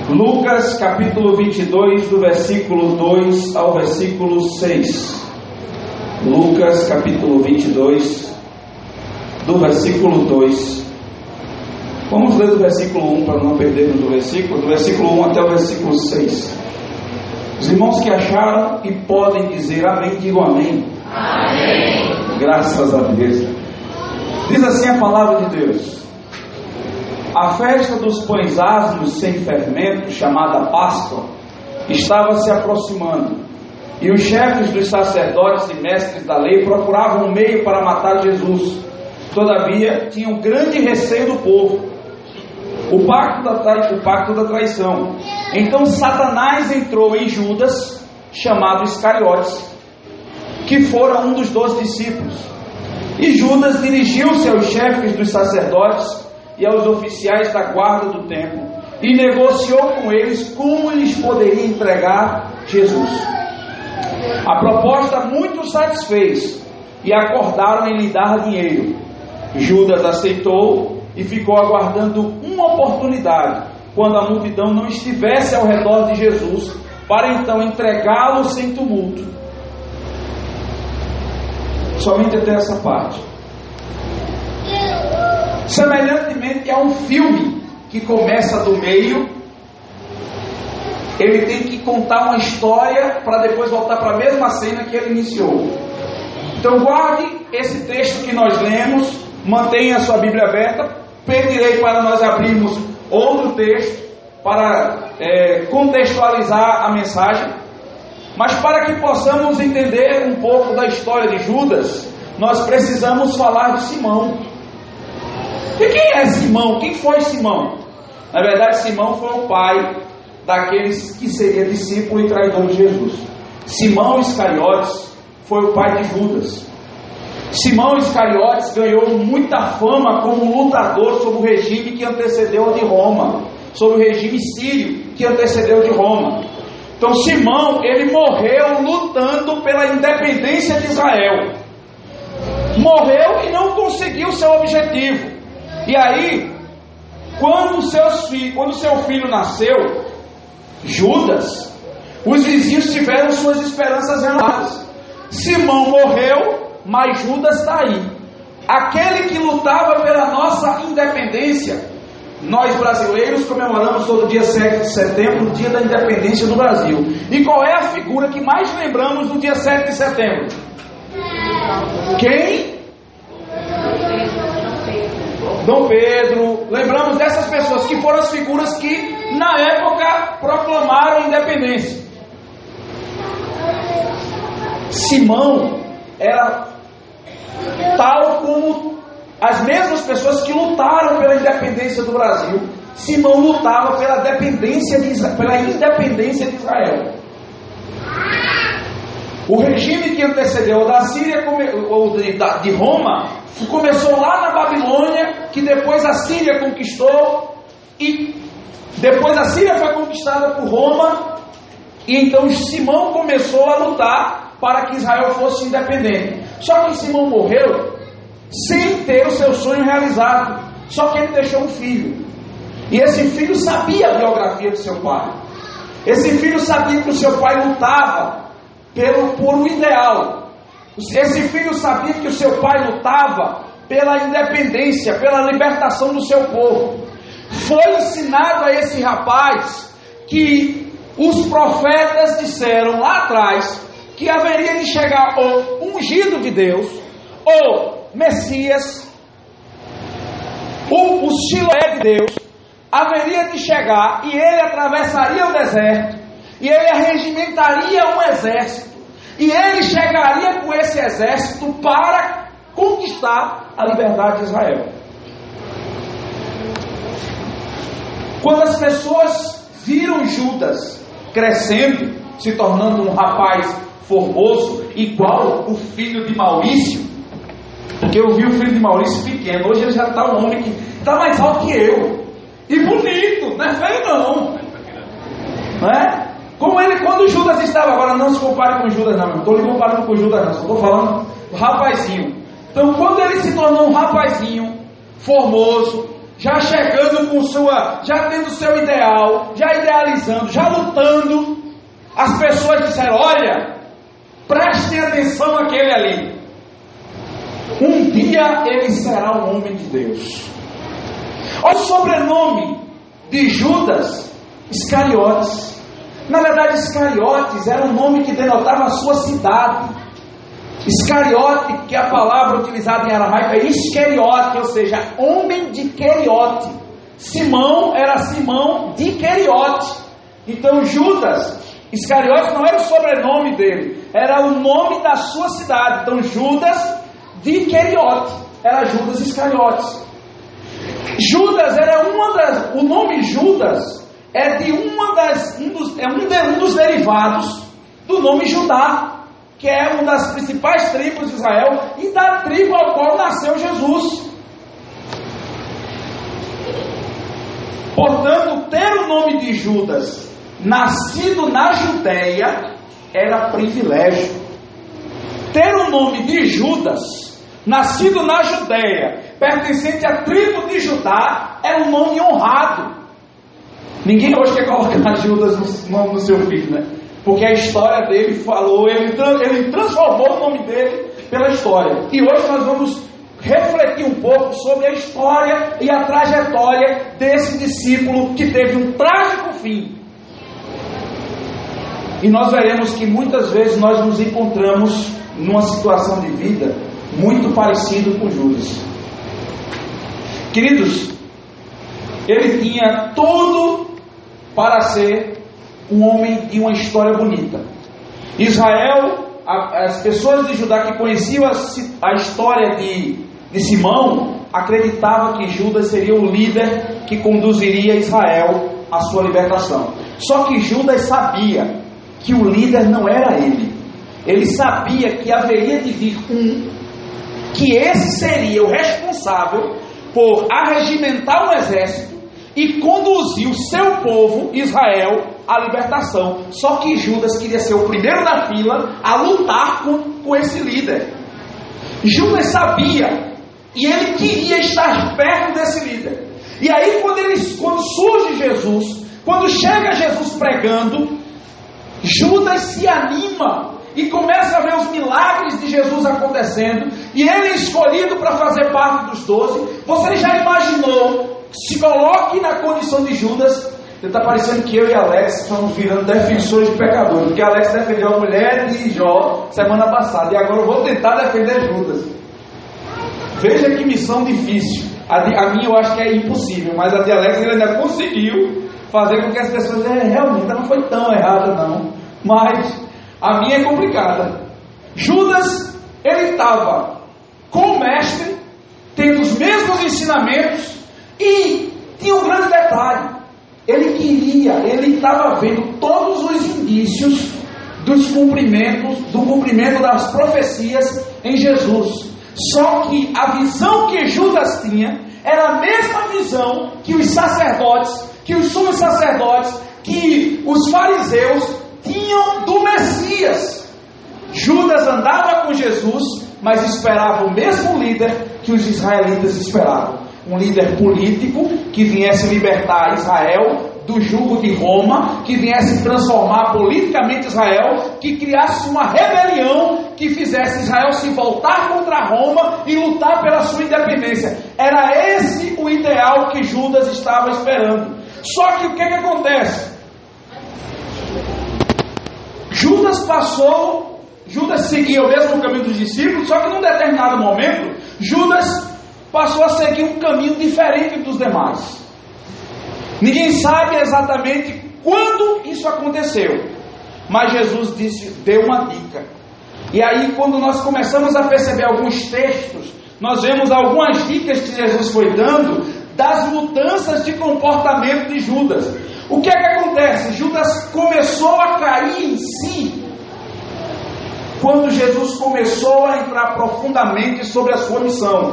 Lucas capítulo 22, do versículo 2 ao versículo 6. Lucas capítulo 22, do versículo 2. Vamos ler do versículo 1 para não perdermos do versículo 1 até o versículo 6. Os irmãos que acharam e podem dizer amém, digam amém. Amém. Graças a Deus. Diz assim a palavra de Deus: a festa dos pães asmos sem fermento, chamada Páscoa, estava se aproximando, e os chefes dos sacerdotes e mestres da lei procuravam um meio para matar Jesus. Todavia, tinham grande receio do povo, o pacto da traição. Então Satanás entrou em Judas, chamado Iscariotes, que fora um dos 12 discípulos. E Judas dirigiu-se aos chefes dos sacerdotes e aos oficiais da guarda do templo, e negociou com eles como lhes poderia entregar Jesus. A proposta muito satisfez, e acordaram em lhe dar dinheiro. Judas aceitou e ficou aguardando uma oportunidade, quando a multidão não estivesse ao redor de Jesus, para então entregá-lo sem tumulto. Somente até essa parte. Semelhantemente a um filme que começa do meio, ele tem que contar uma história para depois voltar para a mesma cena que ele iniciou. Então guarde esse texto que nós lemos, mantenha a sua Bíblia aberta. Pedirei para nós abrirmos outro texto para contextualizar a mensagem. Mas para que possamos entender um pouco da história de Judas, nós precisamos falar de Simão. E quem é Simão? Quem foi Simão? Na verdade, Simão foi o pai daqueles que seria discípulo e traidor de Jesus. Simão Iscariotes foi o pai de Judas. Simão Iscariotes ganhou muita fama como lutador sobre o regime que antecedeu de Roma, sobre o regime sírio que antecedeu de Roma. Então Simão, ele morreu lutando pela independência de Israel. Morreu e não conseguiu seu objetivo. E aí, quando seu filho nasceu, Judas, os vizinhos tiveram suas esperanças renovadas. Simão morreu, mas Judas está aí. Aquele que lutava pela nossa independência. Nós brasileiros comemoramos todo dia 7 de setembro, o dia da independência do Brasil. E qual é a figura que mais lembramos no dia 7 de setembro? Quem? Dom Pedro. Lembramos dessas pessoas que foram as figuras que na época proclamaram a independência. Simão era tal como as mesmas pessoas que lutaram pela independência do Brasil. Simão lutava pela independência de Israel. O regime que antecedeu da Síria ou de Roma começou lá na Babilônia, que depois a Síria conquistou, e depois a Síria foi conquistada por Roma, e então Simão começou a lutar para que Israel fosse independente. Só que Simão morreu sem ter o seu sonho realizado. Só que ele deixou um filho, e esse filho sabia a biografia do seu pai. Esse filho sabia que o seu pai lutava por um ideal. Esse filho sabia que o seu pai lutava pela independência, pela libertação do seu povo. Foi ensinado a esse rapaz que os profetas disseram lá atrás que haveria de chegar o ungido de Deus, o Messias, o Siloé de Deus, haveria de chegar, e ele atravessaria o deserto, e ele arregimentaria um exército, e ele chegaria com esse exército para conquistar a liberdade de Israel. Quando as pessoas viram Judas crescendo, se tornando um rapaz formoso, igual o filho de Maurício, porque eu vi o filho de Maurício pequeno, hoje ele já está um homem que está mais alto que eu, e bonito, não é feio não é? Como ele, quando Judas estava, agora não se compare com Judas não estou lhe comparando com Judas não, só estou falando do rapazinho. Então quando ele se tornou um rapazinho formoso, já chegando com já tendo seu ideal, já idealizando, já lutando, as pessoas disseram: olha, prestem atenção àquele ali. Um dia ele será um homem de Deus. Olha o sobrenome de Judas: Iscariotes. Na verdade, Iscariotes era um nome que denotava a sua cidade. Iscariote, que é a palavra utilizada em aramaico, é Iscariote, ou seja, homem de Queriote. Simão era Simão de Queriote. Então Judas Iscariotes não era o sobrenome dele, era o nome da sua cidade. Então Judas de Queriote era Judas Iscariotes. Judas era o nome Judas é de um dos derivados do nome Judá, que é uma das principais tribos de Israel e da tribo ao qual nasceu Jesus. Portanto, ter o nome de Judas nascido na Judéia era privilégio. Ter o nome de Judas nascido na Judéia, pertencente à tribo de Judá, era um nome honrado. Ninguém hoje quer colocar Judas no nome do seu filho, né? Porque a história dele falou, ele transformou o nome dele pela história. E hoje nós vamos refletir um pouco sobre a história e a trajetória desse discípulo que teve um trágico fim. E nós veremos que muitas vezes nós nos encontramos numa situação de vida muito parecida com Judas. Queridos, ele tinha tudo para ser um homem de uma história bonita. Israel, as pessoas de Judá que conheciam a história de Simão, acreditavam que Judas seria o líder que conduziria Israel à sua libertação. Só que Judas sabia que o líder não era ele. Ele sabia que haveria de vir que esse seria o responsável por arregimentar um exército e conduzir o seu povo, Israel, à libertação. Só que Judas queria ser o primeiro da fila a lutar com esse líder. Judas sabia e ele queria estar perto desse líder. E aí quando surge Jesus, quando chega Jesus pregando, Judas se anima e começa a ver os milagres de Jesus acontecendo, e ele é escolhido para fazer parte dos 12. Você já imaginou? Se coloque na condição de Judas. Está parecendo que eu e Alex estamos virando defensores de pecadores, porque Alex defendeu a mulher de Jó semana passada, e agora eu vou tentar defender Judas. Veja que missão difícil. A minha eu acho que é impossível, mas a de Alex ele ainda conseguiu fazer com que as pessoas realmente não foi tão errada não, mas a minha é complicada. Judas, ele estava com o mestre, tendo os mesmos ensinamentos, e tinha um grande detalhe: ele estava vendo todos os indícios do cumprimento das profecias em Jesus. Só que a visão que Judas tinha era a mesma visão que os sacerdotes, que os sumos sacerdotes, que os fariseus tinham do Messias. Judas andava com Jesus, mas esperava o mesmo líder que os israelitas esperavam. Um líder político que viesse libertar Israel do jugo de Roma, que viesse transformar politicamente Israel, que criasse uma rebelião que fizesse Israel se voltar contra Roma e lutar pela sua independência. Era esse o ideal que Judas estava esperando. Só que o que acontece? Judas seguia o mesmo caminho dos discípulos, só que num determinado momento, Judas passou a seguir um caminho diferente dos demais. Ninguém sabe exatamente quando isso aconteceu, mas Jesus deu uma dica. E aí, quando nós começamos a perceber alguns textos, nós vemos algumas dicas que Jesus foi dando das mudanças de comportamento de Judas. O que é que acontece? Judas começou a cair em si quando Jesus começou a entrar profundamente sobre a sua missão.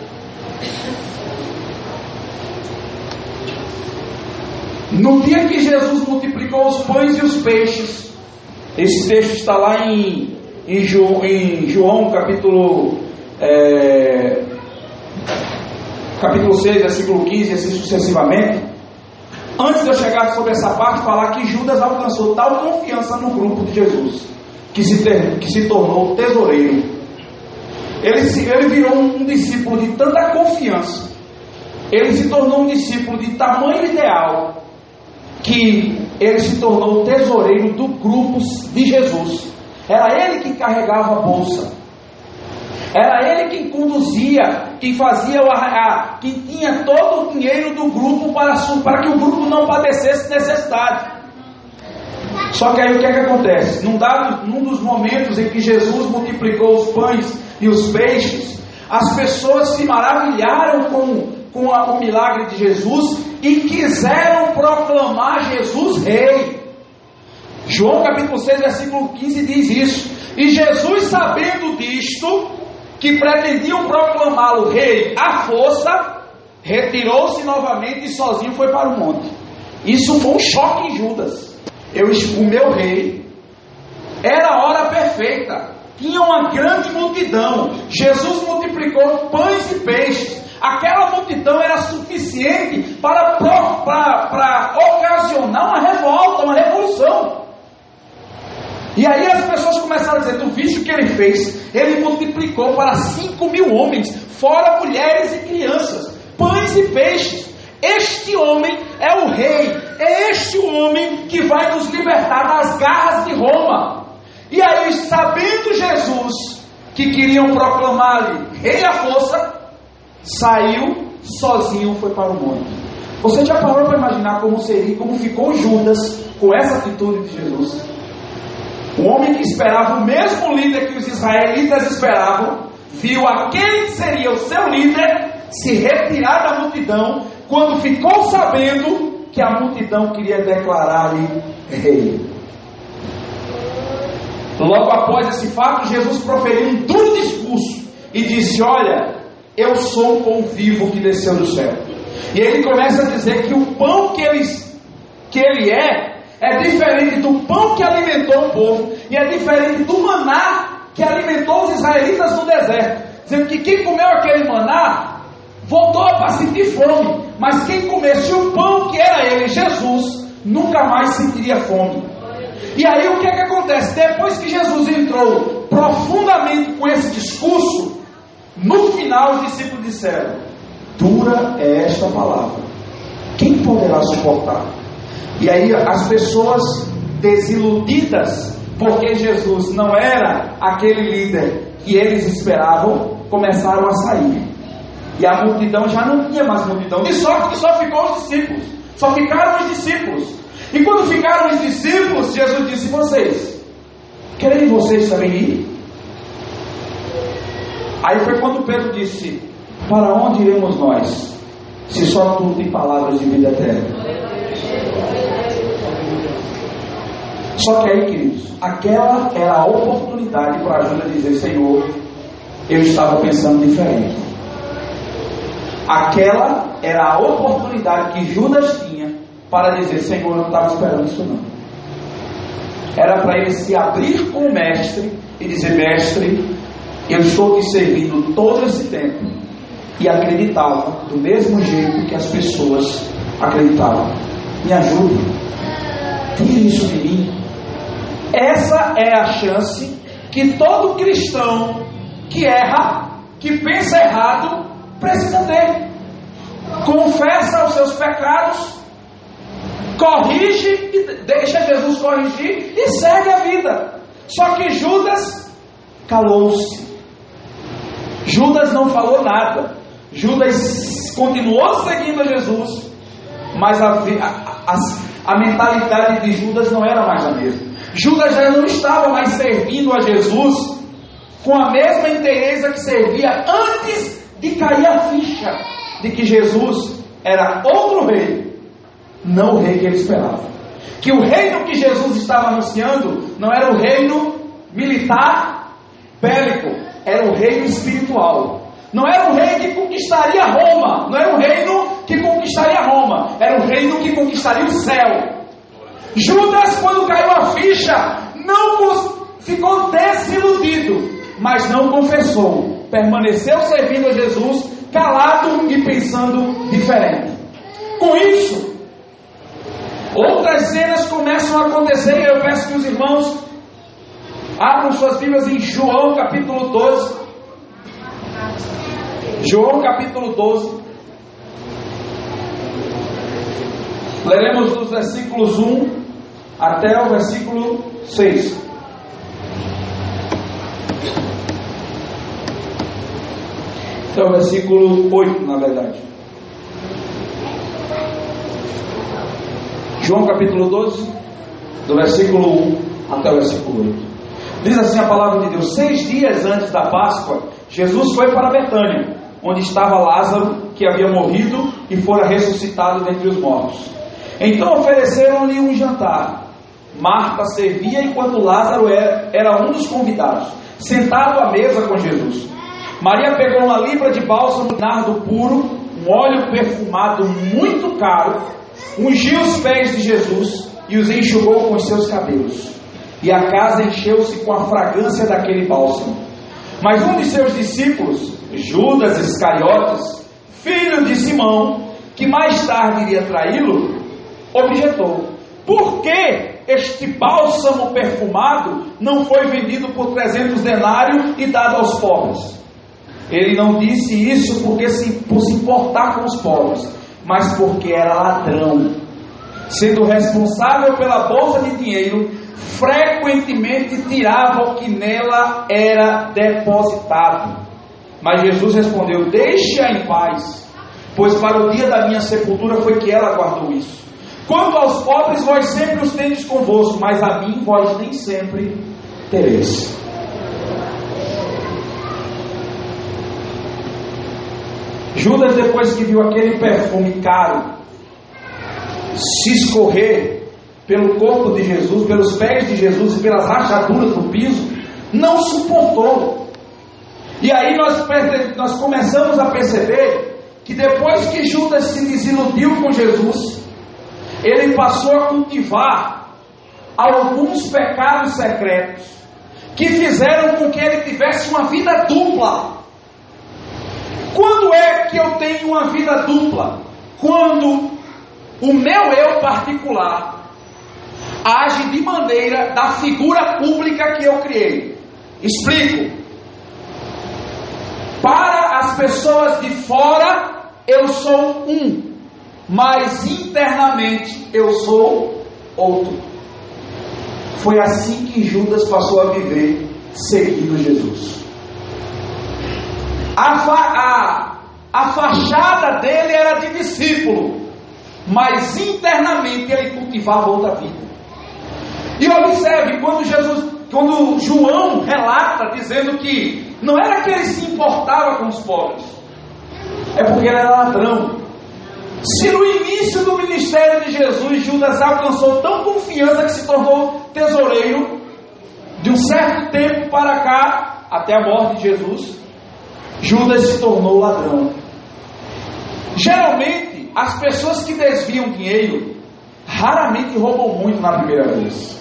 No dia que Jesus multiplicou os pães e os peixes, esse texto está lá em João capítulo capítulo 6, versículo 15, assim sucessivamente. Antes de eu chegar sobre essa parte, falar que Judas alcançou tal confiança no grupo de Jesus, que se tornou tesoureiro. Ele virou um discípulo de tanta confiança, ele se tornou um discípulo de tamanho ideal, que ele se tornou tesoureiro do grupo de Jesus. Era ele que carregava a bolsa, era ele quem conduzia, quem fazia quem tinha todo o dinheiro do grupo para que o grupo não padecesse necessidade. Só que aí o que é que acontece? Num dos momentos em que Jesus multiplicou os pães e os peixes, as pessoas se maravilharam com o milagre de Jesus e quiseram proclamar Jesus rei. João capítulo 6, versículo 15 diz isso. E Jesus, sabendo disto, que pretendiam proclamá-lo rei à força, retirou-se novamente e sozinho foi para o monte. Isso foi um choque em Judas. O meu rei era a hora perfeita, tinha uma grande multidão, Jesus multiplicou pães e peixes, aquela multidão era suficiente para ocasionar uma revolta, uma revolução. E aí as pessoas começaram a dizer: tu viste o que ele fez? Ele multiplicou para 5.000 homens, fora mulheres e crianças, pães e peixes. Este homem é o rei, é este o homem que vai nos libertar das garras de Roma. E aí, sabendo Jesus que queriam proclamar-lhe rei à força, saiu sozinho, foi para o monte. Você já parou para imaginar como seria, como ficou Judas com essa atitude de Jesus? Um homem que esperava o mesmo líder que os israelitas esperavam, viu aquele que seria o seu líder se retirar da multidão, quando ficou sabendo que a multidão queria declarar-lhe rei. Logo após esse fato, Jesus proferiu um duro discurso e disse: olha, eu sou o pão vivo que desceu do céu. E ele começa a dizer que o pão que ele é diferente do pão que alimentou o povo, e é diferente do maná que alimentou os israelitas no deserto, dizendo que quem comeu aquele maná voltou a sentir fome, mas quem comesse o pão que era ele, Jesus, nunca mais sentiria fome. E aí o que é que acontece? Depois que Jesus entrou profundamente com esse discurso, no final os discípulos disseram: dura é esta palavra, quem poderá suportar? E aí as pessoas desiludidas, porque Jesus não era aquele líder que eles esperavam, começaram a sair. E a multidão já não tinha mais multidão, de sorte que só ficou os discípulos, só ficaram os discípulos. E quando ficaram os discípulos, Jesus disse: vocês, querem vocês também ir? Aí foi quando Pedro disse: para onde iremos nós, se só tu tem palavras de vida eterna? Só que aí, queridos, aquela era a oportunidade para a Judas dizer: Senhor, eu estava pensando diferente. Aquela era a oportunidade que Judas tinha para dizer: Senhor, eu não estava esperando isso não. Era para ele se abrir com o mestre e dizer: mestre, eu estou te servindo todo esse tempo, e acreditava do mesmo jeito que as pessoas acreditavam. Me ajude, tire isso de mim. Essa é a chance que todo cristão que erra, que pensa errado, precisa ter. Confessa os seus pecados, corrige e deixa Jesus corrigir e segue a vida. Só que Judas calou-se. Judas não falou nada. Judas continuou seguindo a Jesus, mas a mentalidade de Judas não era mais a mesma. Judas já não estava mais servindo a Jesus com a mesma inteireza que servia antes de cair a ficha de que Jesus era outro rei, não o rei que ele esperava. Que o reino que Jesus estava anunciando não era o reino militar, bélico, era o reino espiritual. Não era um rei que conquistaria Roma, não era um reino que conquistaria Roma, era um reino que conquistaria o céu. Judas, quando caiu a ficha, ficou desiludido, mas não confessou, permaneceu servindo a Jesus, calado e pensando diferente. Com isso, outras cenas começam a acontecer, e eu peço que os irmãos abram suas Bíblias em João capítulo 12. João capítulo 12. Leremos dos versículos 1 até o versículo 6. Até o versículo 8, na verdade. João capítulo 12, do versículo 1 até o versículo 8. Diz assim a palavra de Deus: 6 dias antes da Páscoa, Jesus foi para Betânia, onde estava Lázaro, que havia morrido e fora ressuscitado dentre os mortos. Então ofereceram-lhe um jantar. Marta servia enquanto Lázaro era um dos convidados, sentado à mesa com Jesus. Maria pegou uma libra de bálsamo de nardo puro, um óleo perfumado muito caro, ungiu os pés de Jesus e os enxugou com os seus cabelos. E a casa encheu-se com a fragrância daquele bálsamo. Mas um de seus discípulos, Judas Iscariotes, filho de Simão, que mais tarde iria traí-lo, objetou: por que este bálsamo perfumado não foi vendido por 300 denários e dado aos pobres? Ele não disse isso por se importar com os pobres, mas porque era ladrão. Sendo responsável pela bolsa de dinheiro, frequentemente tirava o que nela era depositado. Mas Jesus respondeu: deixe-a em paz, pois para o dia da minha sepultura foi que ela guardou isso. Quanto aos pobres, vós sempre os tendes convosco, mas a mim vós nem sempre tereis. Judas, depois que viu aquele perfume caro se escorrer pelo corpo de Jesus, pelos pés de Jesus e pelas rachaduras do piso, não suportou. E aí nós começamos a perceber que depois que Judas se desiludiu com Jesus, ele passou a cultivar alguns pecados secretos que fizeram com que ele tivesse uma vida dupla. Quando é que eu tenho uma vida dupla? Quando o meu eu particular age de maneira da figura pública que eu criei. Explico. Para as pessoas de fora, eu sou um, mas internamente eu sou outro. Foi assim que Judas passou a viver seguindo Jesus. A fachada dele era de discípulo, mas internamente ele cultivava outra vida. E observe, quando João relata dizendo que não era que ele se importava com os pobres, é porque ele era ladrão. Se no início do ministério de Jesus, Judas alcançou tão confiança que se tornou tesoureiro, de um certo tempo para cá, até a morte de Jesus, Judas se tornou ladrão. Geralmente, as pessoas que desviam dinheiro raramente roubam muito na primeira vez.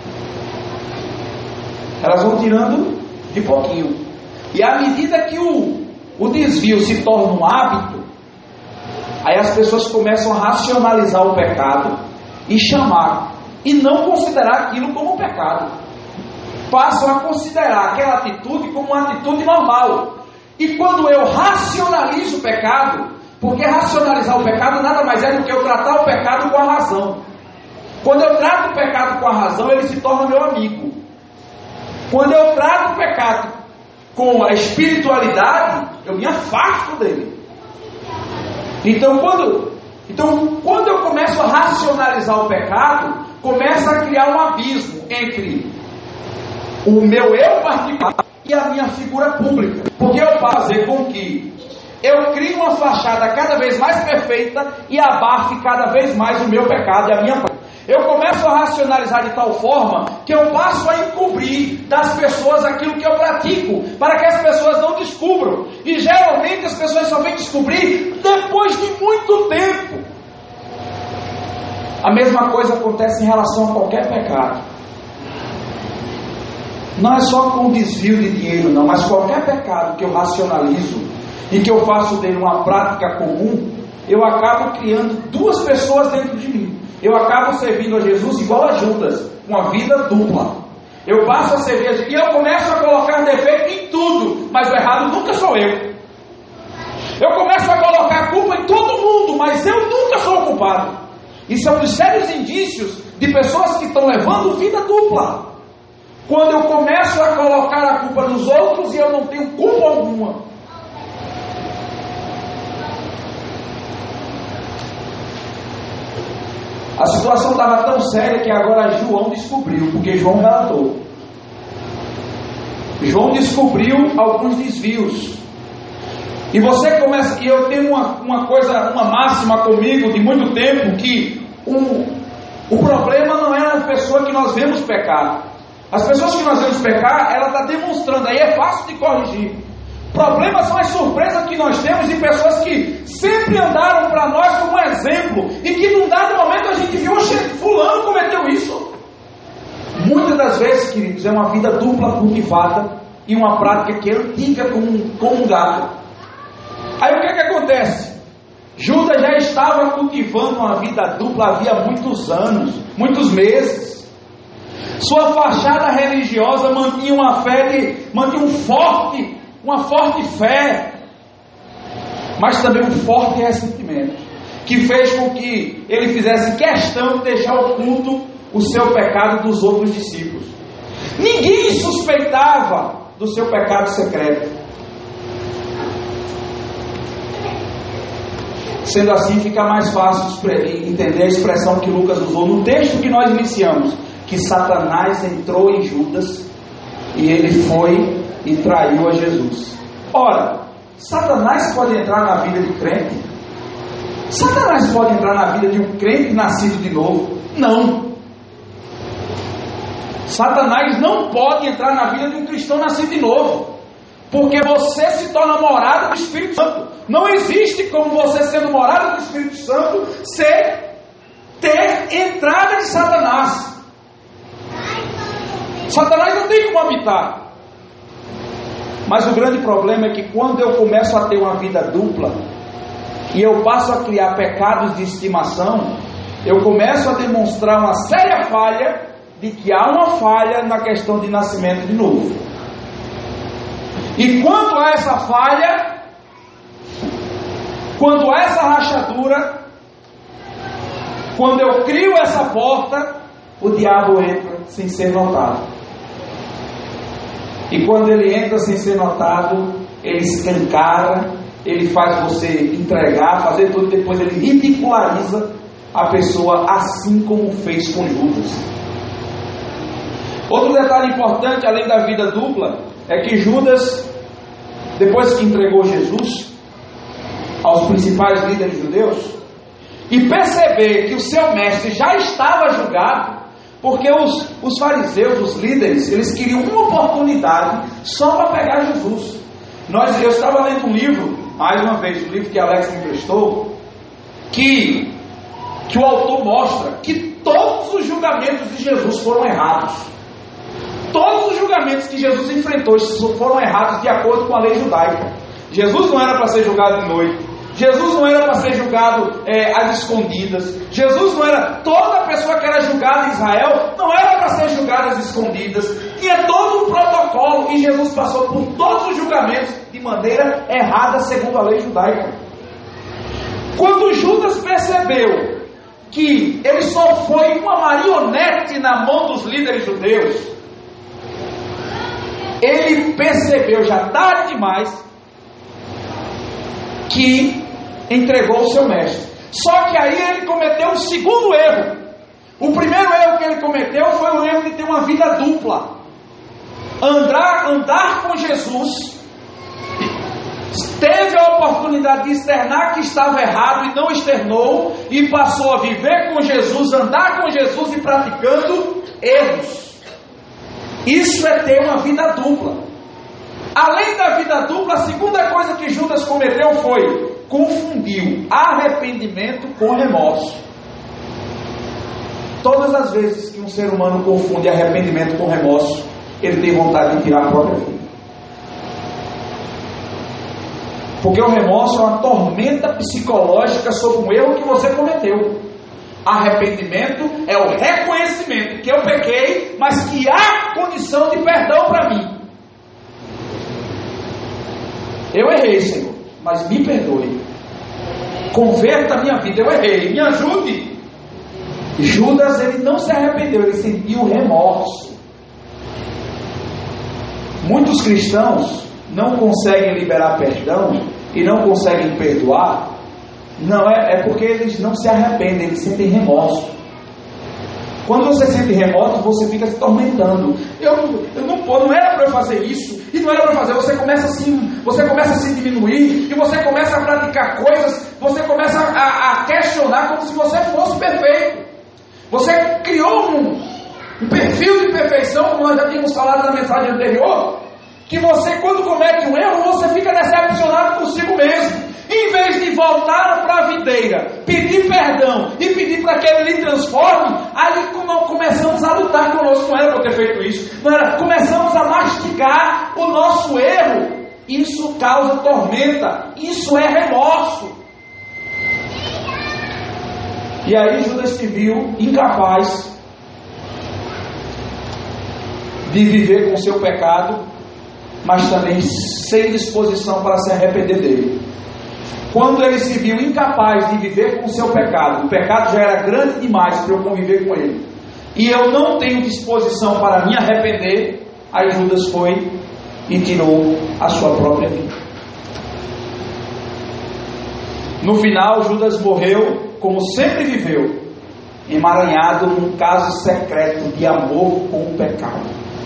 Elas vão tirando de pouquinho. E à medida que o desvio se torna um hábito, aí as pessoas começam a racionalizar o pecado e chamar, e não considerar aquilo como pecado. Passam a considerar aquela atitude como uma atitude normal. E quando eu racionalizo o pecado, porque racionalizar o pecado nada mais é do que eu tratar o pecado com a razão. Quando eu trato o pecado com a razão, ele se torna meu amigo. Quando eu trato o pecado com a espiritualidade, eu me afasto dele. Então quando eu começo a racionalizar o pecado, começa a criar um abismo entre o meu eu particular e a minha figura pública. Porque eu fazer com que eu crie uma fachada cada vez mais perfeita e abafe cada vez mais o meu pecado e a minha parte. Eu começo a racionalizar de tal forma que eu passo a encobrir das pessoas aquilo que eu pratico, para que as pessoas não descubram. E geralmente as pessoas só vêm descobrir depois de muito tempo. A mesma coisa acontece em relação a qualquer pecado. Não é só com o desvio de dinheiro, não, mas qualquer pecado que eu racionalizo, e que eu faço dele uma prática comum, eu acabo criando duas pessoas dentro de mim. Eu acabo servindo a Jesus igual a Judas, uma vida dupla. Eu passo a servir a Jesus e eu começo a colocar defeito em tudo, mas o errado nunca sou eu. Eu começo a colocar a culpa em todo mundo, mas eu nunca sou o culpado. Isso é um dos sérios indícios de pessoas que estão levando vida dupla. Quando eu começo a colocar a culpa nos outros e eu não tenho culpa alguma. A situação estava tão séria que agora João descobriu, porque João relatou. João descobriu alguns desvios. E você começa, e eu tenho uma máxima comigo de muito tempo, que o problema não é a pessoa que nós vemos pecar. As pessoas que nós vemos pecar, ela está demonstrando, aí é fácil de corrigir. Problemas são as surpresas que nós temos de pessoas que sempre andaram para nós como exemplo, e que num dado momento a gente viu, fulano cometeu isso. Muitas das vezes, queridos, é uma vida dupla cultivada e uma prática que é antiga como um gato. Aí o que acontece? Judas já estava cultivando uma vida dupla havia muitos anos, muitos meses. Sua fachada religiosa mantinha uma forte fé, mas também um forte ressentimento, que fez com que ele fizesse questão de deixar oculto o seu pecado dos outros discípulos. Ninguém suspeitava do seu pecado secreto. Sendo assim, fica mais fácil entender a expressão que Lucas usou no texto que nós iniciamos, que Satanás entrou em Judas e ele foi e traiu a Jesus. Ora, Satanás pode entrar na vida de crente? Satanás pode entrar na vida de um crente nascido de novo? Não. Satanás não pode entrar na vida de um cristão nascido de novo, porque você se torna morada do Espírito Santo. Não existe como você, sendo morada do Espírito Santo, ter entrada de Satanás. Satanás não tem como habitar. Mas o grande problema é que quando eu começo a ter uma vida dupla e eu passo a criar pecados de estimação, eu começo a demonstrar uma séria falha de que há uma falha na questão de nascimento de novo. E quanto a essa falha, quando a essa rachadura, quando eu crio essa porta, o diabo entra sem ser notado. E quando ele entra sem ser notado, ele escancara, ele faz você entregar, fazer tudo, depois ele ridiculariza a pessoa, assim como fez com Judas. Outro detalhe importante, além da vida dupla, é que Judas, depois que entregou Jesus aos principais líderes judeus, e perceber que o seu mestre já estava julgado, porque os fariseus, os líderes, eles queriam uma oportunidade só para pegar Jesus. Eu estava lendo um livro, mais uma vez, um livro que Alex me emprestou, que o autor mostra que todos os julgamentos de Jesus foram errados. Todos os julgamentos que Jesus enfrentou foram errados de acordo com a lei judaica. Jesus não era para ser julgado de noite. Jesus não era para ser julgado às escondidas. Jesus não era... Toda pessoa que era julgada em Israel não era para ser julgada às escondidas. Tinha todo um protocolo e Jesus passou por todos os julgamentos de maneira errada segundo a lei judaica. Quando Judas percebeu que ele só foi uma marionete na mão dos líderes judeus, ele percebeu já tarde demais que entregou o seu mestre. Só que aí ele cometeu um segundo erro. O primeiro erro que ele cometeu foi o erro de ter uma vida dupla. Andar com Jesus, teve a oportunidade de externar que estava errado e não externou, e passou a viver com Jesus, andar com Jesus e praticando erros. Isso é ter uma vida dupla. Além da vida dupla, a segunda coisa que Judas cometeu foi confundiu arrependimento com remorso. Todas as vezes que um ser humano confunde arrependimento com remorso, ele tem vontade de tirar a própria vida. Porque o remorso é uma tormenta psicológica sobre um erro que você cometeu. Arrependimento é o reconhecimento que eu pequei, mas que há condição de perdão para mim. Eu errei, Senhor, mas me perdoe. Converta a minha vida, eu errei, me ajude. Judas, ele não se arrependeu, ele sentiu remorso. Muitos cristãos não conseguem liberar perdão e não conseguem perdoar. Não é porque eles não se arrependem, eles sentem remorso. Quando você sente remorso, você fica se tormentando. Não era para eu fazer isso, e não era para fazer. Você começa a se diminuir, e você começa a praticar coisas, você começa a questionar como se você fosse perfeito. Você criou um perfil de perfeição, como nós já tínhamos falado na mensagem anterior, que você, quando comete um erro, você fica decepcionado consigo mesmo. Em vez de voltar para a videira, pedir perdão e pedir para que Ele lhe transforme, aí começamos a lutar conosco. Não era para eu ter feito isso, não era. Começamos a mastigar o nosso erro. Isso causa tormenta, isso é remorso. E aí Judas se viu incapaz de viver com o seu pecado, mas também sem disposição para se arrepender dele. Quando ele se viu incapaz de viver com o seu pecado, o pecado já era grande demais para eu conviver com ele, e eu não tenho disposição para me arrepender, aí Judas foi e tirou a sua própria vida. No final, Judas morreu como sempre viveu, emaranhado num caso secreto de amor com o pecado.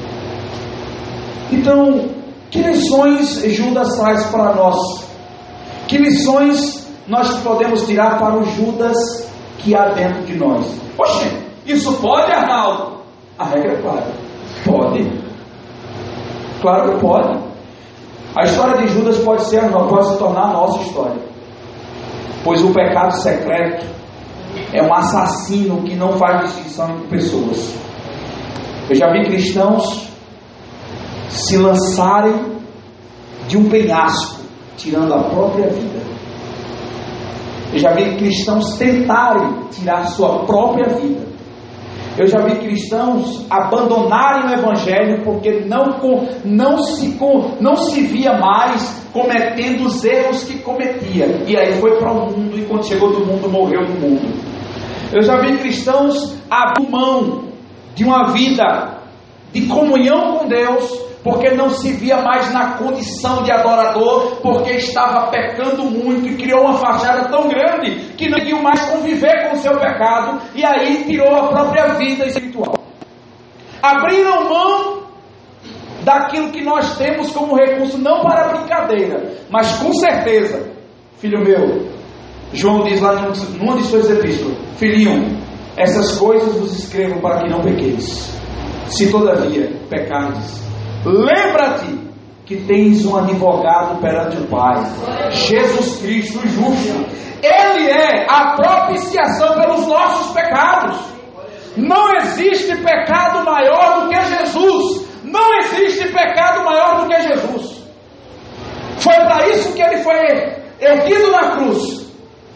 Então, que lições Judas traz para nós? Que lições nós podemos tirar para o Judas que há dentro de nós? Poxa, isso pode, Arnaldo? A regra é clara. Pode. Claro que pode. A história de Judas pode se tornar a nossa história. Pois o pecado secreto é um assassino que não faz distinção entre pessoas. Eu já vi cristãos se lançarem de um penhasco, tirando a própria vida. Eu já vi cristãos tentarem tirar sua própria vida. Eu já vi cristãos abandonarem o Evangelho porque não se via mais cometendo os erros que cometia. E aí foi para o mundo, e quando chegou do mundo, morreu no mundo. Eu já vi cristãos abrir mão de uma vida de comunhão com Deus, porque não se via mais na condição de adorador, porque estava pecando muito e criou uma fachada tão grande que não conseguiu mais conviver com o seu pecado, e aí tirou a própria vida espiritual. Abriram mão daquilo que nós temos como recurso, não para brincadeira, mas com certeza. Filho meu, João diz lá numa de suas epístolas: filhinho, essas coisas vos escrevo para que não pequeis. Se todavia pecardes, lembra-te que tens um advogado perante o Pai, Jesus Cristo o justo. Ele é a propiciação pelos nossos pecados. Não existe pecado maior do que Jesus. Não existe pecado maior do que Jesus. Foi para isso que ele foi erguido na cruz,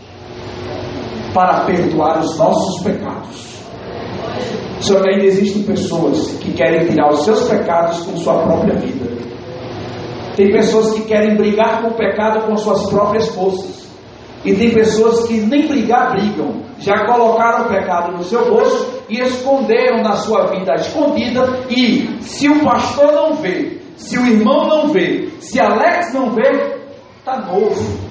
para perdoar os nossos pecados. Só que ainda existem pessoas que querem tirar os seus pecados com sua própria vida. Tem pessoas que querem brigar com o pecado com suas próprias forças. E tem pessoas que nem brigam. Já colocaram o pecado no seu bolso e esconderam na sua vida escondida. E se o pastor não vê, se o irmão não vê, se Alex não vê, está novo.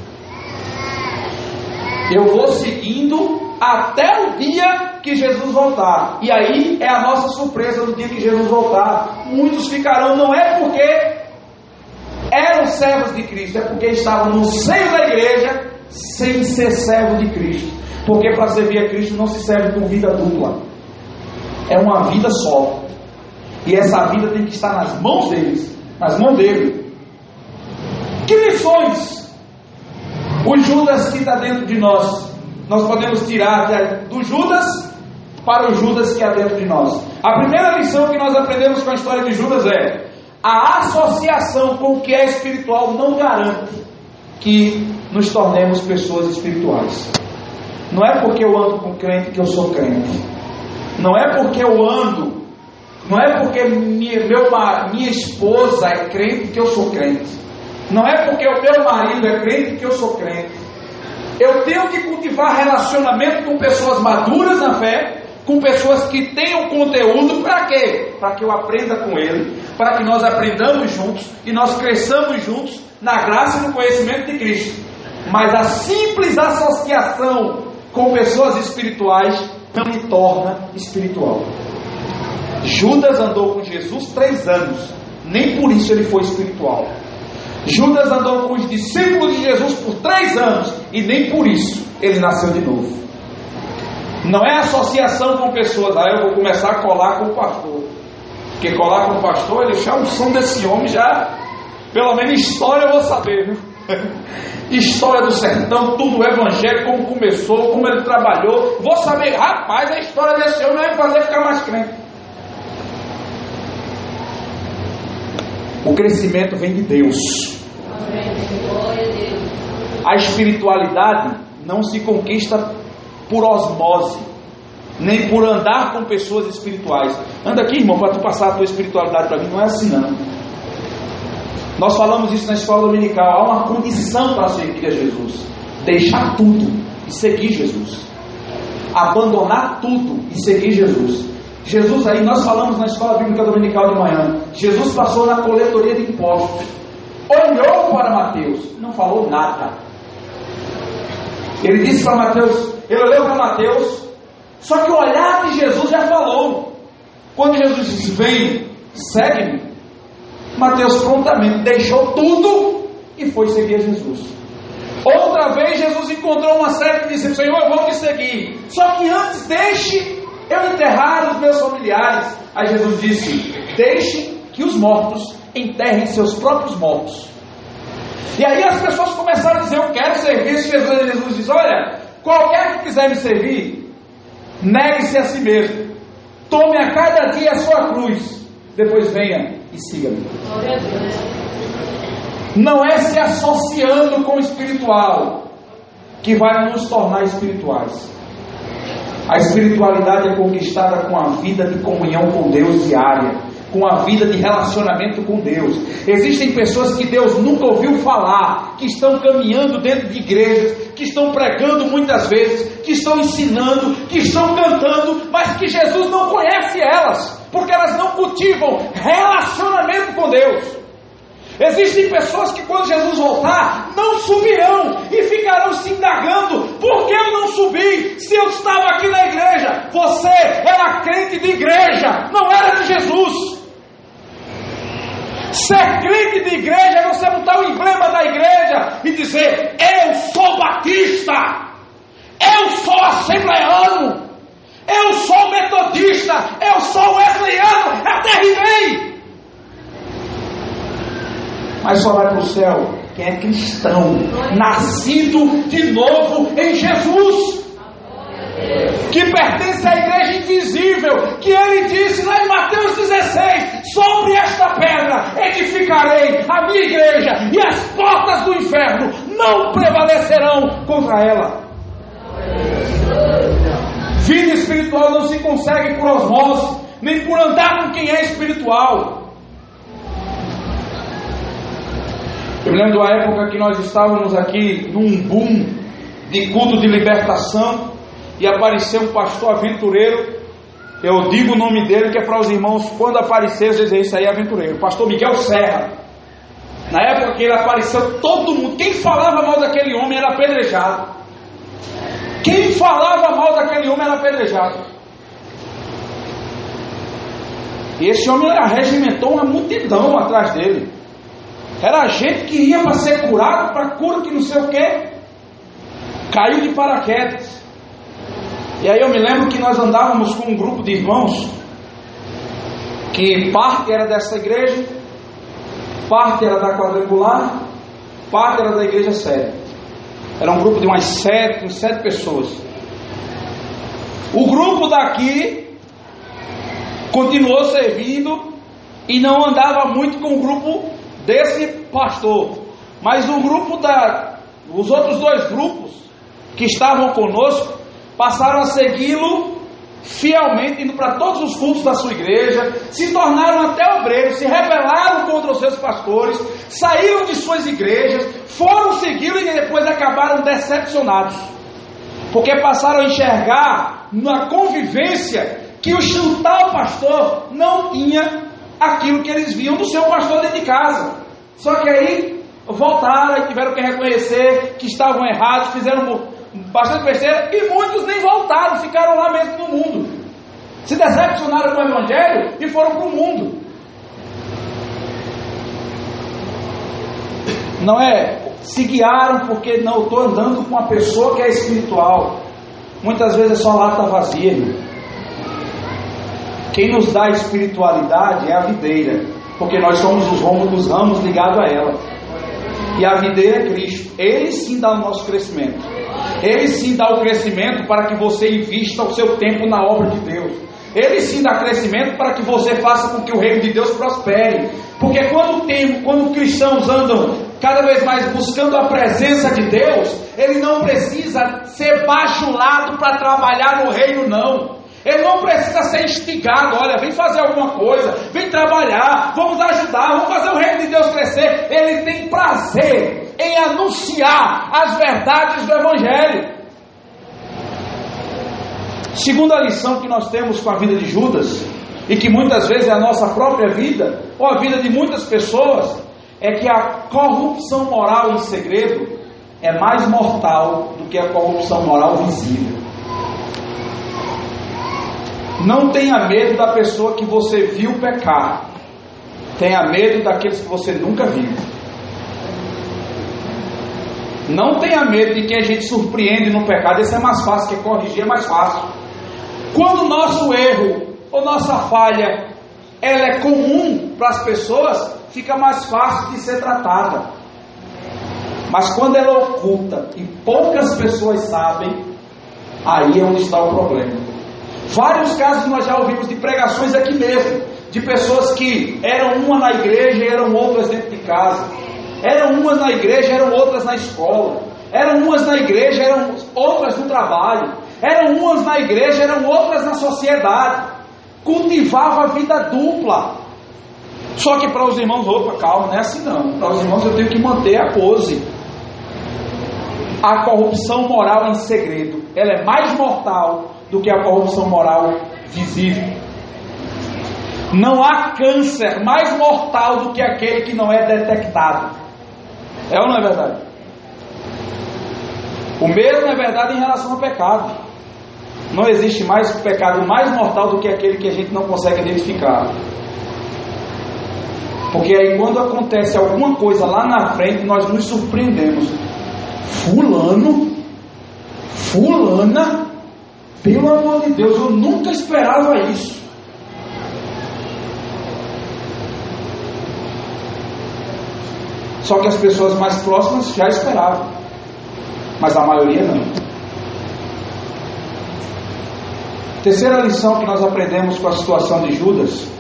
Eu vou seguindo até o dia que Jesus voltar. E aí é a nossa surpresa no dia que Jesus voltar. Muitos ficarão, não é porque eram servos de Cristo, é porque estavam no seio da igreja sem ser servo de Cristo. Porque para servir a Cristo não se serve com vida dupla, é uma vida só. E essa vida tem que estar nas mãos deles, nas mãos dele. Que lições o Judas que está dentro de nós podemos tirar do Judas para o Judas que há dentro de nós? A primeira lição que nós aprendemos com a história de Judas é: a associação com o que é espiritual não garante que nos tornemos pessoas espirituais. Não é porque eu ando com crente que eu sou crente. Não é porque eu ando, não é porque minha esposa é crente que eu sou crente. Não é porque o meu marido é crente que eu sou crente. Eu tenho que cultivar relacionamento com pessoas maduras na fé, com pessoas que tenham conteúdo. Para quê? Para que eu aprenda com ele, para que nós aprendamos juntos e nós cresçamos juntos na graça e no conhecimento de Cristo. Mas a simples associação com pessoas espirituais não me torna espiritual. Judas andou com Jesus 3 anos, nem por isso ele foi espiritual. Judas andou com os discípulos de Jesus por 3 anos, e nem por isso ele nasceu de novo. Não é associação com pessoas. Eu vou começar a colar com o pastor, porque colar com o pastor é deixar o som desse homem já, pelo menos história eu vou saber, viu? História do sertão, tudo o evangelho, como começou, como ele trabalhou. Vou saber, rapaz, a história desse homem vai me fazer ficar mais crente. O crescimento vem de Deus. A espiritualidade não se conquista por osmose, nem por andar com pessoas espirituais. Anda aqui, irmão, para tu passar a tua espiritualidade para mim. Não é assim, não. Nós falamos isso na escola dominical. Há uma condição para seguir a Jesus: deixar tudo e seguir Jesus. Abandonar tudo e seguir Jesus. Jesus, aí nós falamos na escola bíblica dominical de manhã, Jesus passou na coletoria de impostos, olhou para Mateus, não falou nada. Ele disse para Mateus, ele olhou para Mateus, só que o olhar de Jesus já falou. Quando Jesus disse: vem, segue-me, Mateus prontamente deixou tudo e foi seguir a Jesus. Outra vez Jesus encontrou uma série que disse: Senhor, eu vou te seguir, só que antes deixe eu enterrar os meus familiares. Aí Jesus disse: deixe que os mortos enterrem seus próprios mortos. E aí as pessoas começaram a dizer: eu quero servir. Jesus diz: olha, qualquer que quiser me servir, negue-se a si mesmo, tome a cada dia a sua cruz, depois venha e siga-me. Não é se associando com o espiritual que vai nos tornar espirituais. A espiritualidade é conquistada com a vida de comunhão com Deus diária, com a vida de relacionamento com Deus. Existem pessoas que Deus nunca ouviu falar, que estão caminhando dentro de igrejas, que estão pregando muitas vezes, que estão ensinando, que estão cantando, mas que Jesus não conhece elas, porque elas não cultivam relacionamento com Deus. Existem pessoas que quando Jesus voltar, não subirão e ficarão se indagando: por que eu não subi se eu estava aqui na igreja? Você era crente de igreja, não era de Jesus. Ser crente de igreja é você botar o emblema da igreja e dizer: eu sou batista, eu sou assembleano, eu sou metodista, eu sou wesleyano, até rimei. Mas só vai para o céu quem é cristão, nascido de novo em Jesus, que pertence à igreja invisível, que ele disse lá em Mateus 16: sobre esta pedra edificarei a minha igreja, e as portas do inferno não prevalecerão contra ela. Vida espiritual não se consegue por osmose, nem por andar com quem é espiritual. Eu me lembro da época que nós estávamos aqui num boom de culto de libertação, e apareceu um pastor aventureiro. Eu digo o nome dele que é para os irmãos, quando aparecer, dizer: isso aí é aventureiro. Pastor Miguel Serra. Na época que ele apareceu, todo mundo, quem falava mal daquele homem era apedrejado. Quem falava mal daquele homem era apedrejado. E esse homem arregimentou uma multidão atrás dele. Era gente que ia para ser curado, para cura que não sei o que. Caiu de paraquedas. E aí eu me lembro que nós andávamos com um grupo de irmãos, que parte era dessa igreja, parte era da quadrangular, parte era da igreja sede. Era um grupo de umas 7 pessoas. O grupo daqui continuou servindo e não andava muito com o grupo desse pastor, mas o grupo da os outros dois grupos que estavam conosco passaram a segui-lo fielmente, indo para todos os cultos da sua igreja, se tornaram até obreiros, se rebelaram contra os seus pastores, saíram de suas igrejas, foram segui-lo e depois acabaram decepcionados, porque passaram a enxergar na convivência que o tal pastor não tinha aquilo que eles viam do seu pastor dentro de casa. Só que aí voltaram e tiveram que reconhecer que estavam errados, fizeram bastante besteira, e muitos nem voltaram, ficaram lá mesmo no mundo, se decepcionaram com o Evangelho e foram para o mundo. Não é? Se guiaram porque não estou andando com uma pessoa que é espiritual. Muitas vezes é só lata vazia, irmão. Quem nos dá espiritualidade é a videira, porque nós somos os ramos ligados a ela, e a videira é Cristo. Ele sim dá o nosso crescimento, Ele sim dá o crescimento para que você invista o seu tempo na obra de Deus. Ele sim dá crescimento para que você faça com que o reino de Deus prospere. Porque quando cristãos andam cada vez mais buscando a presença de Deus, ele não precisa ser bajulado para trabalhar no reino, não. Ele não precisa ser instigado, olha, vem fazer alguma coisa, vem trabalhar, vamos ajudar, vamos fazer o reino de Deus crescer. Ele tem prazer em anunciar as verdades do Evangelho. Segunda lição que nós temos com a vida de Judas, e que muitas vezes é a nossa própria vida, ou a vida de muitas pessoas, é que a corrupção moral em segredo é mais mortal do que a corrupção moral visível. Não tenha medo da pessoa que você viu pecar, tenha medo daqueles que você nunca viu. Não tenha medo de quem a gente surpreende no pecado. Esse é mais fácil, que corrigir é mais fácil. Quando o nosso erro ou nossa falha ela é comum para as pessoas, fica mais fácil de ser tratada. Mas quando ela é oculta e poucas pessoas sabem, aí é onde está o problema. Vários casos nós já ouvimos de pregações aqui mesmo, de pessoas que eram uma na igreja e eram outras dentro de casa, eram umas na igreja, eram outras na escola, eram umas na igreja, eram outras no trabalho, eram umas na igreja, eram outras na sociedade, cultivava a vida dupla. Só que para os irmãos, opa, calma, não é assim não, para os irmãos eu tenho que manter a pose. A corrupção moral em segredo, ela é mais mortal do que a corrupção moral visível. Não há câncer mais mortal do que aquele que não é detectado. É ou não é verdade? O mesmo é verdade em relação ao pecado. Não existe mais pecado mais mortal do que aquele que a gente não consegue identificar. Porque aí quando acontece alguma coisa lá na frente, nós nos surpreendemos. Fulana, pelo amor de Deus, eu nunca esperava isso. Só que as pessoas mais próximas já esperavam, mas a maioria não. Terceira lição que nós aprendemos com a situação de Judas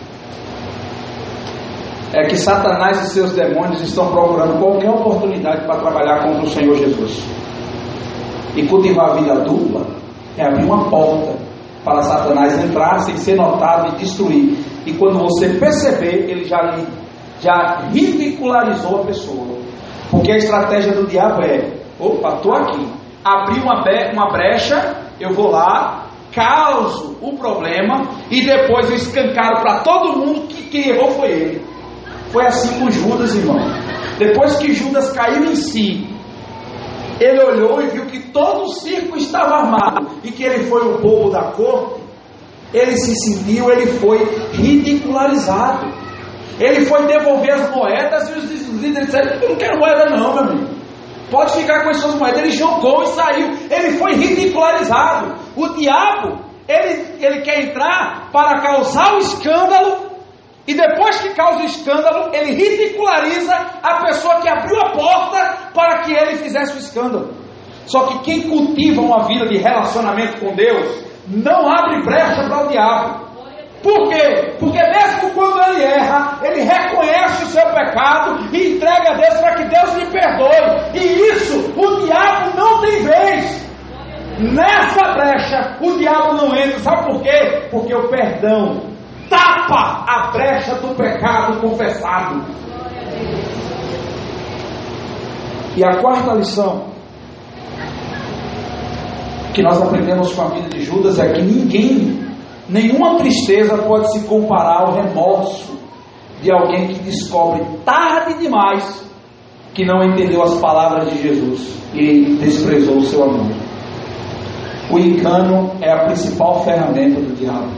é que Satanás e seus demônios estão procurando qualquer oportunidade para trabalhar contra o Senhor Jesus. E cultivar a vida dupla é abrir uma porta para Satanás entrar sem ser notado e destruir. E quando você perceber, ele já ridicularizou a pessoa. Porque a estratégia do diabo é: opa, estou aqui, abri uma brecha, eu vou lá, causo o problema e depois eu escancaro para todo mundo que quem errou foi ele. Foi assim com Judas, irmão. Depois que Judas caiu em si, ele olhou e viu que todo o circo estava armado e que ele foi o bobo da corte. Ele se sentiu, ele foi ridicularizado. Ele foi devolver as moedas e os líderes disseram: eu não quero moeda não, meu amigo, pode ficar com as suas moedas. Ele jogou e saiu. Ele foi ridicularizado. O diabo, ele quer entrar para causar o escândalo, e depois que causa o escândalo, ele ridiculariza a pessoa que abriu a porta para que ele fizesse o escândalo. Só que quem cultiva uma vida de relacionamento com Deus não abre brecha para o diabo. Por quê? Porque mesmo quando ele erra, ele reconhece o seu pecado e entrega a Deus para que Deus lhe perdoe. E isso o diabo não tem vez. Nessa brecha o diabo não entra. Sabe por quê? Porque o perdão tapa a brecha do pecado confessado. E a quarta lição que nós aprendemos com a vida de Judas é que nenhuma tristeza pode se comparar ao remorso de alguém que descobre tarde demais que não entendeu as palavras de Jesus e desprezou o seu amor. O engano é a principal ferramenta do diabo.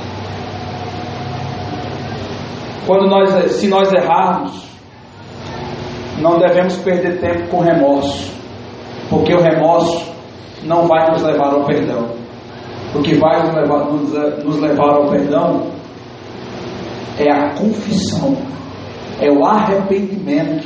Se nós errarmos, não devemos perder tempo com remorso, porque o remorso não vai nos levar ao perdão. O que vai nos levar ao perdão é a confissão, é o arrependimento.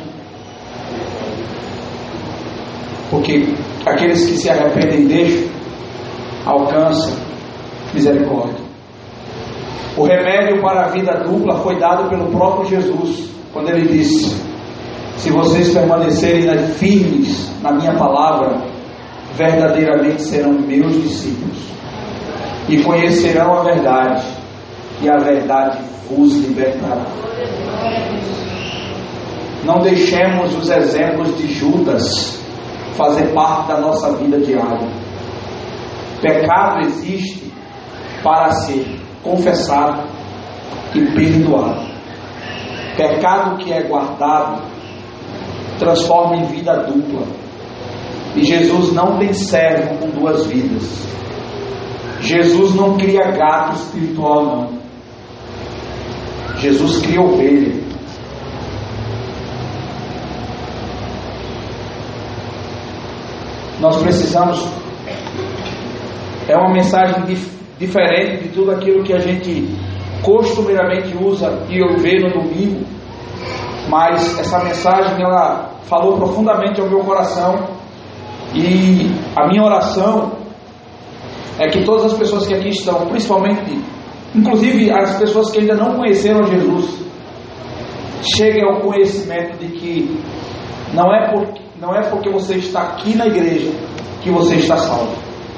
Porque aqueles que se arrependem deixam, alcançam misericórdia. O remédio para a vida dupla foi dado pelo próprio Jesus, quando ele disse: se vocês permanecerem firmes na minha palavra, verdadeiramente serão meus discípulos e conhecerão a verdade, e a verdade vos libertará. Não deixemos os exemplos de Judas fazer parte da nossa vida diária. Pecado existe para ser confessado e perdoado. Pecado que é guardado transforma em vida dupla. E Jesus não tem servo com duas vidas. Jesus não cria gato espiritual, não. Jesus cria ovelha. Nós precisamos. É uma mensagem diferente de tudo aquilo que a gente costumeiramente usa e eu vejo no domingo. Mas essa mensagem, ela falou profundamente ao meu coração. E a minha oração é que todas as pessoas que aqui estão, principalmente, inclusive as pessoas que ainda não conheceram Jesus, cheguem ao conhecimento de que não é porque você está aqui na igreja que você está salvo.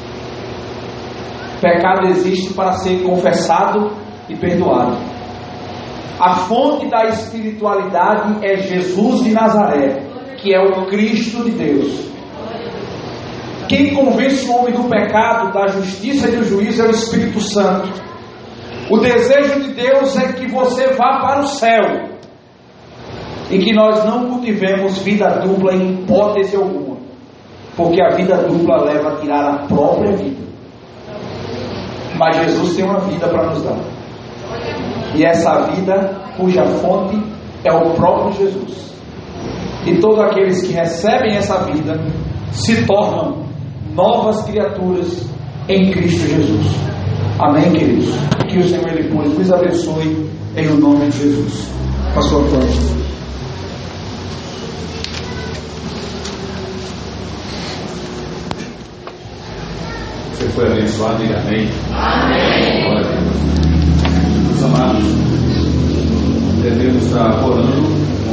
Pecado existe para ser confessado e perdoado. A fonte da espiritualidade é Jesus de Nazaré, que é o Cristo de Deus. Quem convence o homem do pecado, da justiça e do juízo é o Espírito Santo. O desejo de Deus é que você vá para o céu e que nós não cultivemos vida dupla em hipótese alguma, porque a vida dupla leva a tirar a própria vida. Mas Jesus tem uma vida para nos dar, e essa vida cuja fonte é o próprio Jesus. E todos aqueles que recebem essa vida se tornam novas criaturas em Cristo Jesus. Amém, queridos? Que o Senhor Ele nos abençoe em o nome de Jesus. Pastor Antônio. Você foi abençoado, diga amém. Amém. Glória a Deus. Meus amados, devemos estar orando